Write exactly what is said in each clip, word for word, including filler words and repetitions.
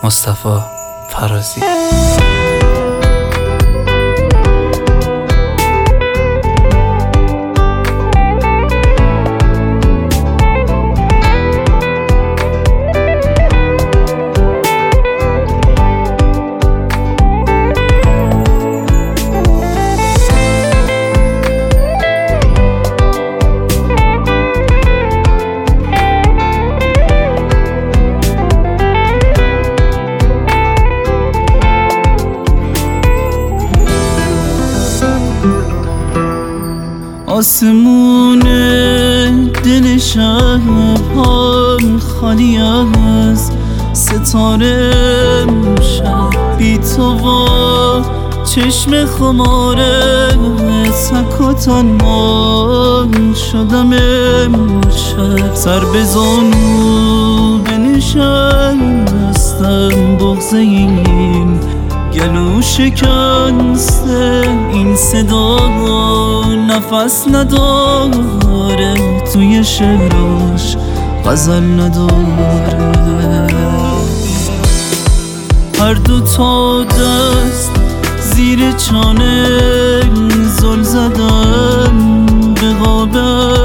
مصطفی فرازی. آسمون دل شب هم خالی از ستاره شب بی تو و چشم خماره تک و تنها شدم امشب. سر بزانو بنشستم بغض این گلو شکسته این صدا نفس نداره توی شعراش غزل نداره. هر دو تا دست زیر چانه زل زدن به قاب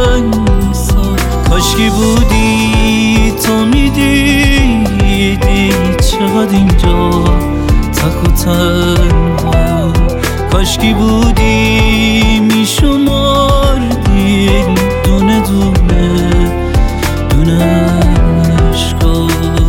کاشکی بودی تو میدیدی چقدر اینجا تک و تنها. کاشکی بودی میشمردی دونه دونه دونه عشقا.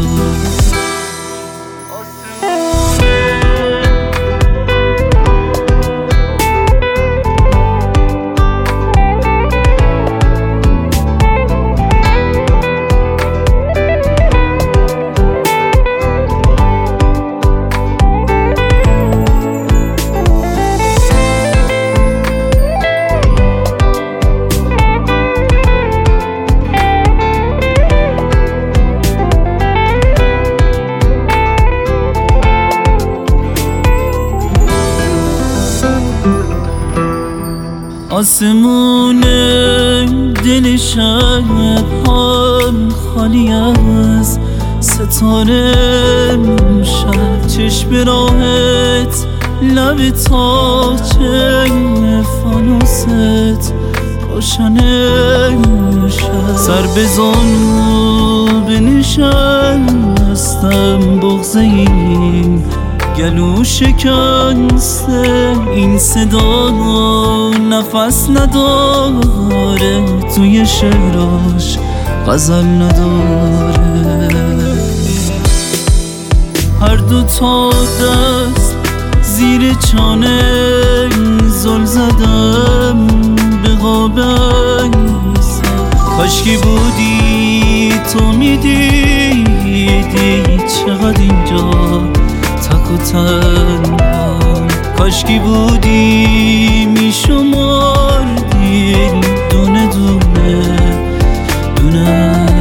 آسمون دل شب هم خالی از ستاره شب. چشم راحت لب تاچه فانوست روشن شب. سر بزانو بنشستم بغض این گلو شکسته این صدا نفس نداره توی شعراش غزل نداره. هر دو تا دست زیر چانه زل زدم به قاب کاشکی بودی تو میدیدی چقدر اینجا تک و تنها. کاشکی بودی میشمردی دونه دونه دونه